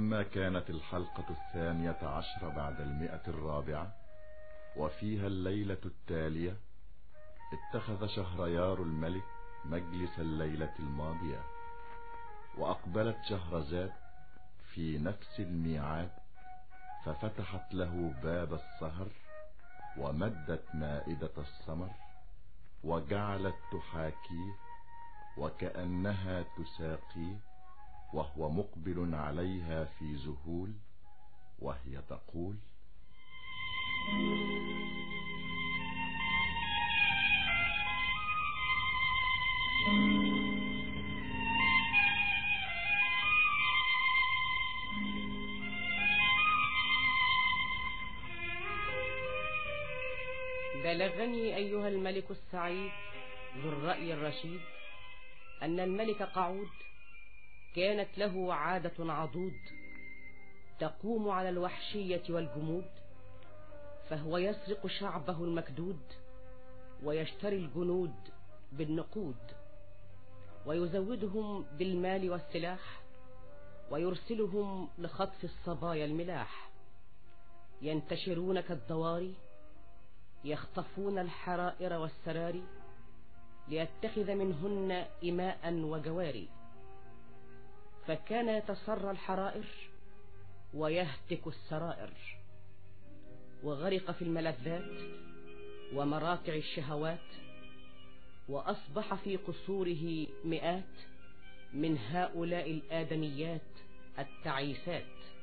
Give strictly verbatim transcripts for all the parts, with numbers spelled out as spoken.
ولما كانت الحلقة الثانية عشر بعد المئة الرابعة وفيها الليلة التالية، اتخذ شهريار الملك مجلس الليلة الماضية، وأقبلت شهرزاد في نفس الميعاد، ففتحت له باب السهر ومدت مائدة السمر وجعلت تحاكيه وكأنها تساقيه، وهو مقبل عليها في ذهول، وهي تقول: بلغني أيها الملك السعيد ذو الرأي الرشيد أن الملك قعود كانت له عادة عضود تقوم على الوحشية والجمود، فهو يسرق شعبه المكدود ويشتري الجنود بالنقود، ويزودهم بالمال والسلاح، ويرسلهم لخطف الصبايا الملاح، ينتشرون كالضواري، يخطفون الحرائر والسراري، ليتخذ منهن إماء وجواري. فكان يتسرى الحرائر ويهتك السرائر، وغرق في الملذات ومراكع الشهوات، وأصبح في قصوره مئات من هؤلاء الآدميات التعيسات.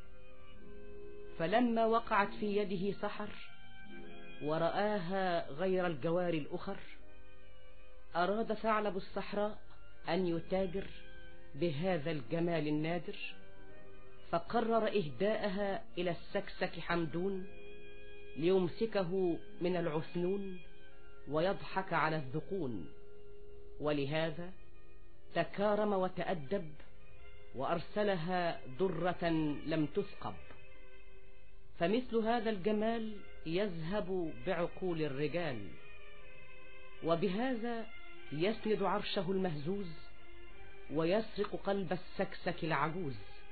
فلما وقعت في يده سحر ورآها غير الجواري الأخر، أراد ثعلب الصحراء أن يتاجر بهذا الجمال النادر، فقرر إهداءها إلى السكسك حمدون ليمسكه من العثنون ويضحك على الذقون. ولهذا تكارم وتأدب وأرسلها درة لم تثقب. فمثل هذا الجمال يذهب بعقول الرجال، وبهذا يسند عرشه المهزوز ويسرق قلب السكسك العجوز.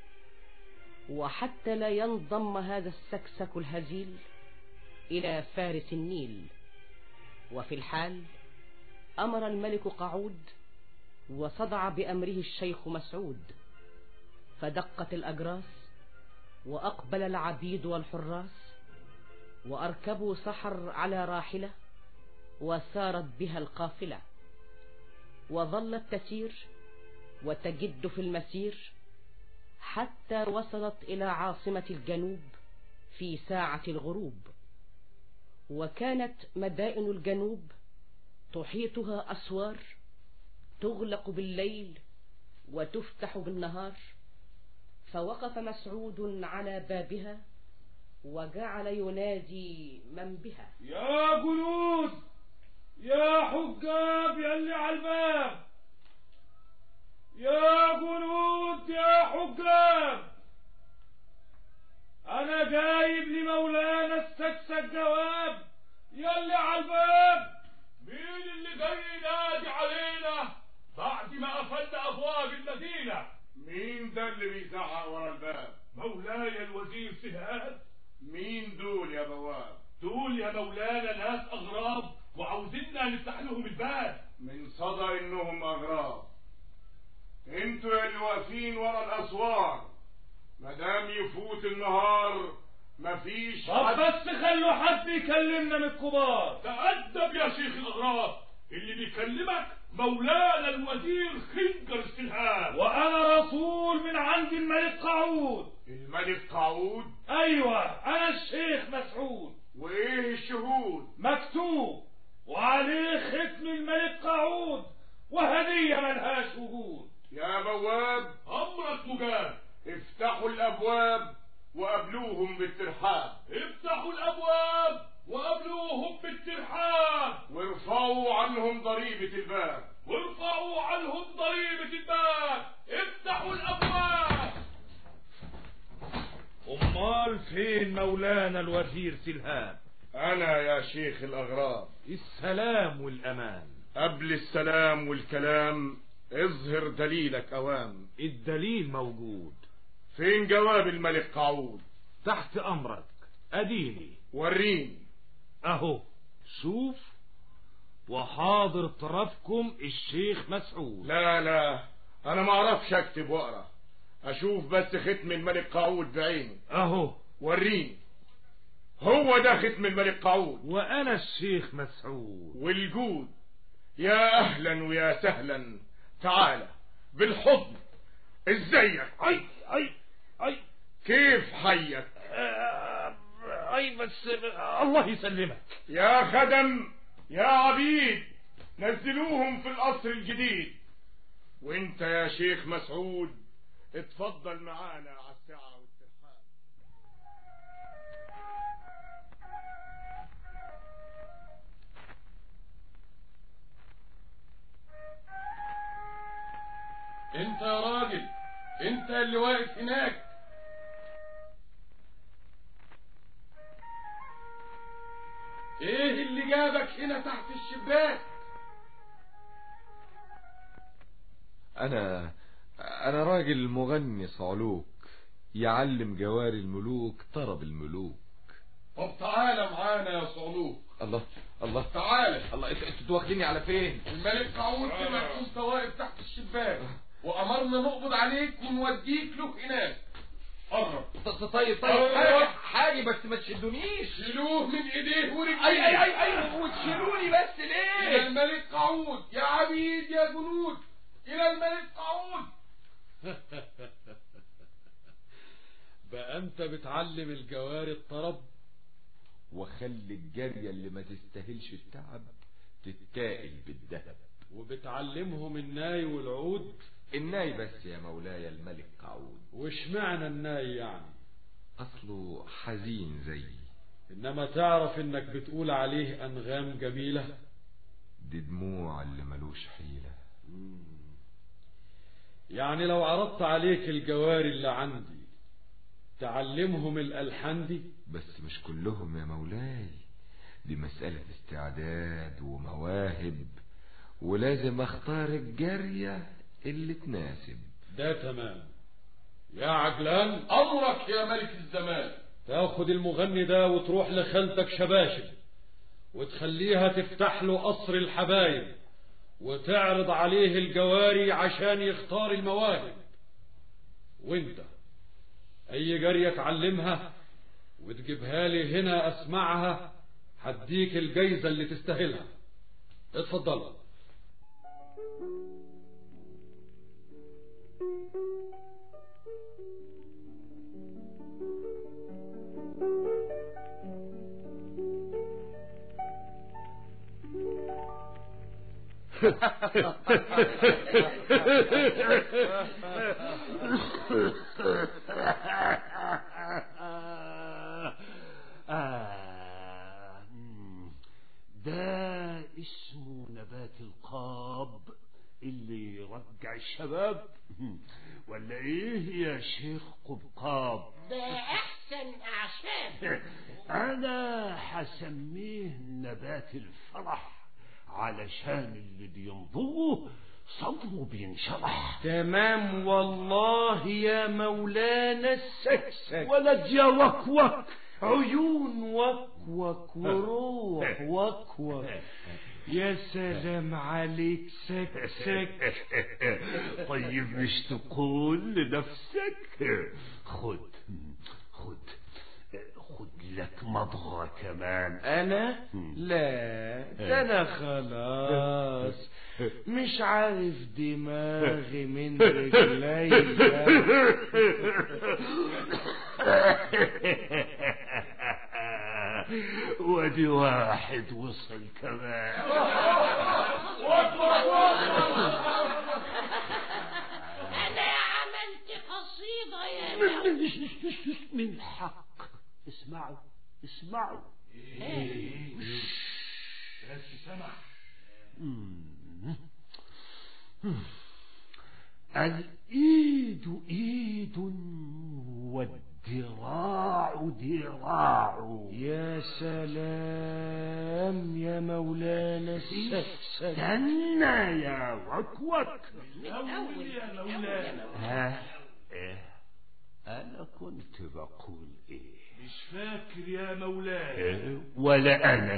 وحتى لا ينضم هذا السكسك الهزيل إلى فارس النيل. وفي الحال أمر الملك قعود وصدع بأمره الشيخ مسعود، فدقت الأجراس وأقبل العبيد والحراس، وأركبوا سحر على راحلة وسارت بها القافلة، وظلت تسير وتجد في المسير حتى وصلت إلى عاصمة الجنوب في ساعة الغروب. وكانت مدائن الجنوب تحيطها أسوار تغلق بالليل وتفتح بالنهار. فوقف مسعود على بابها وجعل ينادي من بها: يا جنود، يا حجاب يلي على الباب، يا جنود يا حجاب، انا جايب لمولانا السكسك جواب يلي على الباب. مين اللي جاي ينادي علينا بعد ما قفلنا ابواب المدينة؟ مين ده اللي بيزعق ورا الباب؟ مولاي الوزير سهاد. مين دول يا بواب؟ دول يا مولانا ناس اغراب وعاوزيننا نفتح لهم الباب. من صدى انهم اغراب. انتوا اللي واقفين ورا الاسوار، مدام يفوت النهار مفيش حد. بس خلوا حد يكلمنا من الكبار. تأدب يا شيخ الاغراب، اللي بيكلمك مولانا الوزير خنجر السلهاب، وانا رسول من عند الملك قعود. الملك قعود؟ ايوه، انا الشيخ مسعود. وايه الشهود؟ مكتوب وعليه ختم الملك قعود وهدية ملهاش وجود. يا بواب، امرك مجاب. افتحوا الابواب وقابلوهم بالترحاب. افتحوا الابواب وقابلوهم بالترحاب، وارفعوا عنهم ضريبة الباب. وارفعوا عنهم ضريبة الباب. افتحوا الابواب. امال فين مولانا الوزير سلهاب؟ انا يا شيخ الاغراب. السلام والامان. قبل السلام والكلام اظهر دليلك اوام. الدليل موجود. فين جواب الملك قعود؟ تحت امرك، اديني. وريني. اهو شوف، وحاضر طرفكم الشيخ مسعود. لا لا، انا ما اعرفش اكتب واقرا، اشوف بس ختم الملك قعود بعيني. اهو وريني. هو ده ختم الملك قعود. وانا الشيخ مسعود. والجود. يا اهلا ويا سهلا، تعالى بالحضن. ازيك؟ اي اي اي كيف حيك؟ آه، اي بس الله يسلمك. يا خدم يا عبيد، نزلوهم في القصر الجديد. وانت يا شيخ مسعود اتفضل معانا على الساعة والترحاب. انت يا راجل، انت اللي واقف هناك. ايه اللي جابك هنا تحت الشباك؟ انا انا راجل مغني صعلوك، يعلم جواري الملوك طرب الملوك. طب تعالى معانا يا صعلوك. الله الله تعالى. الله، انتوا واخديني على فين؟ الملك قعود سمعك وانت واقف تحت الشباك، وامرنا نقبض عليك ونوديك له هناك. قرب. طيب طيب حاجة حاجة بس ما تشدونيش. شيلوه من ايديه ورجليه. اي اي اي اي وتشيلوني بس ليه؟ الى الملك قعود يا عبيد يا جنود، الى الملك قعود. بقى انت بتعلم الجواري الطرب، وخلي الجارية اللي ما تستاهلش التعب تتاقل بالذهب، وبتعلمهم الناي والعود. الناي بس يا مولاي الملك قعود. وش معنى الناي يعني؟ اصله حزين زيي. انما تعرف انك بتقول عليه انغام جميلة؟ دي دموع اللي ملوش حيلة. يعني لو عرضت عليك الجواري اللي عندي تعلمهم الالحان دي؟ بس مش كلهم يا مولاي، دي مسألة استعداد ومواهب، ولازم اختار الجارية اللي تناسب. ده تمام يا عجلان. امرك يا ملك الزمان. تاخد المغني ده وتروح لخالتك شباشب وتخليها تفتح له قصر الحبايب وتعرض عليه الجواري عشان يختار المواهب. وانت اي جارية تعلمها وتجيبها لي هنا اسمعها، هديك الجايزة اللي تستاهلها. اتفضل. ده اسمه نبات القاب اللي يرجع الشباب، ولا ايه يا شيخ قبقاب؟ ده احسن اعشاب. انا حسميه نبات الفرح علشان اللي بينضوه صدره بينشرح. تمام والله يا مولانا السكسك. ولد يا وكوك، عيون وكوك وروح وكوك. يا سلام عليك سكسك. طيب مش تقول لنفسك خد خد خد لك مضغة كمان؟ انا لا، ده انا خلاص مش عارف دماغي من رجليا. ودي واحد وصل كمان. انا عملت قصيدة يا من حق اسمعوا اسمعوا. ايه بس سمع. الإيد إيد والذراع ذراع. يا سلام يا مولانا السكسك. استنى يا وكوك. أول يا مولانا. ها ايه أنا كنت بقول إيه؟ مش فاكر يا مولاي. إيه؟ ولا أنا.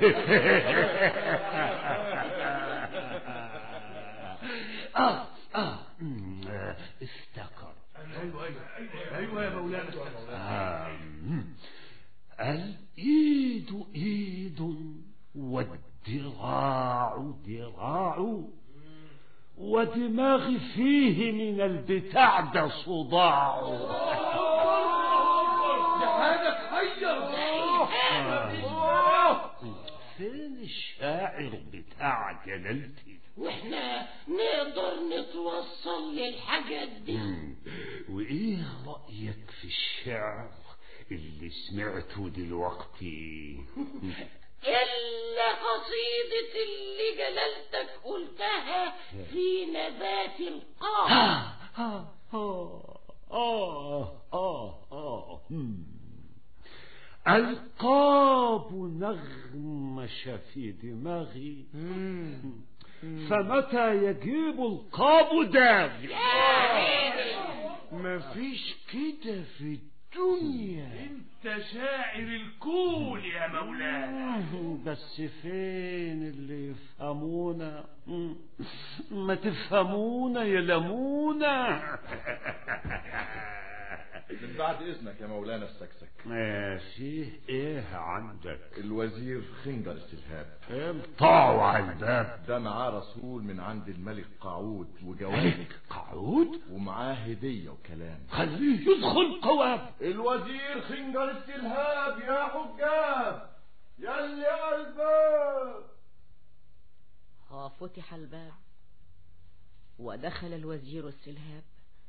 آه آه افتكر. أيوة أيوة أيوة يا مولانا. آه. الإيد إيد والذراع ذراع ودماغي فيه من البتاع ده صداع. دي حاجة تحير. فين الشاعر بتاع جلالتي؟ واحنا نقدر نتوصل للحاجات دي. وايه رأيك في الشعر اللي سمعته دلوقتي؟ إلا قصيدة اللي جلالتك قلتها في نبات القاف. آه آه آه آه آه القاب نغمش في دماغي، فمتى يجيب القاب داغي؟ مفيش كده في الدنيا. انت شاعر الكون يا مولانا. بس فين اللي يفهمونا؟ ما تفهمونا يا لمونا. من بعد اذنك يا مولانا السكسك. ما فيه ايه عندك؟ الوزير خنجر السلهاب. طاعوا على الباب. ده معاه رسول من عند الملك قعود وجواب. قعود؟ ومعاه هدية وكلام. خليه يدخل قواب. الوزير خنجر السلهاب يا حجاب يلي على الباب. فتح الباب ودخل الوزير السلهاب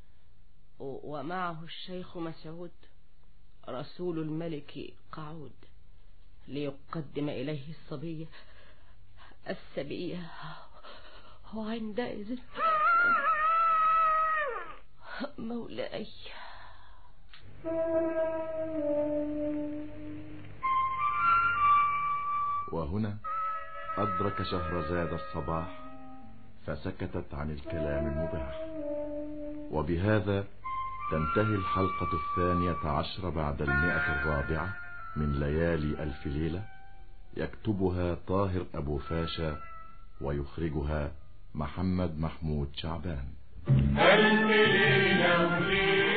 ومعه الشيخ مسعود رسول الملك قعود ليقدم إليه الصبية السبية. وعندئذ مولاي. وهنا أدرك شهرزاد الصباح فسكتت عن الكلام المباح. وبهذا تنتهي الحلقة الثانية عشر بعد المئة الرابعة من ليالي ألف ليلة. يكتبها طاهر أبو فاشا ويخرجها محمد محمود شعبان. ألف ليلة وليلة